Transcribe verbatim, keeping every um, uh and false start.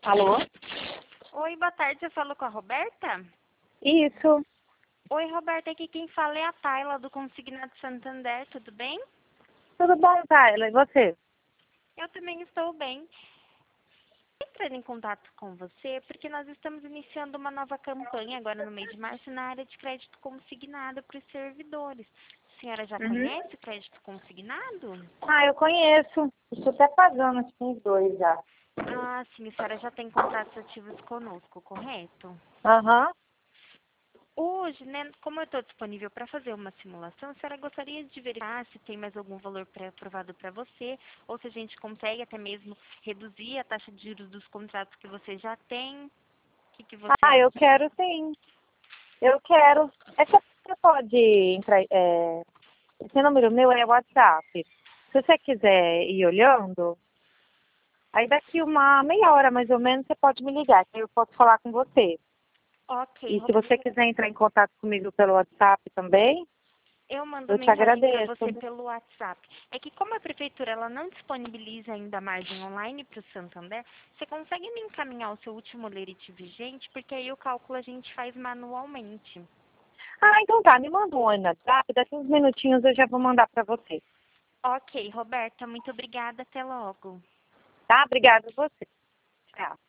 Alô? Oi, boa tarde, eu falo com a Roberta? Isso. Oi, Roberta, aqui quem fala é a Tayla do Consignado Santander, tudo bem? Tudo bom, Tayla? E você? Eu também estou bem. Entrando em contato com você porque nós estamos iniciando uma nova campanha agora no mês de março na área de crédito consignado para os servidores. A senhora já Uhum. conhece o crédito consignado? Ah, eu conheço. Estou até pagando acho que uns dois já. Ah, sim, a senhora já tem contratos ativos conosco, correto? Aham. Hoje, né, como eu estou disponível para fazer uma simulação, a senhora gostaria de verificar se tem mais algum valor pré-aprovado para você, ou se a gente consegue até mesmo reduzir a taxa de juros dos contratos que você já tem. O que, que você Ah, eu acha? quero sim. Eu quero. É que você pode entrar. É... Esse número meu é WhatsApp. Se você quiser ir olhando, aí daqui uma meia hora mais ou menos você pode me ligar, que aí eu posso falar com você. Ok, E se Roberto, você quiser entrar em contato comigo pelo WhatsApp também, eu mando eu te mensagem para agradeço. você pelo WhatsApp. É que como a prefeitura ela não disponibiliza ainda margem online para o Santander, você consegue me encaminhar o seu último lerite vigente, porque aí o cálculo a gente faz manualmente. Ah, então tá. Me manda um oi no WhatsApp, daqui uns minutinhos eu já vou mandar para você. Ok, Roberta, muito obrigada, até logo. Tá? Obrigada a você. Tchau.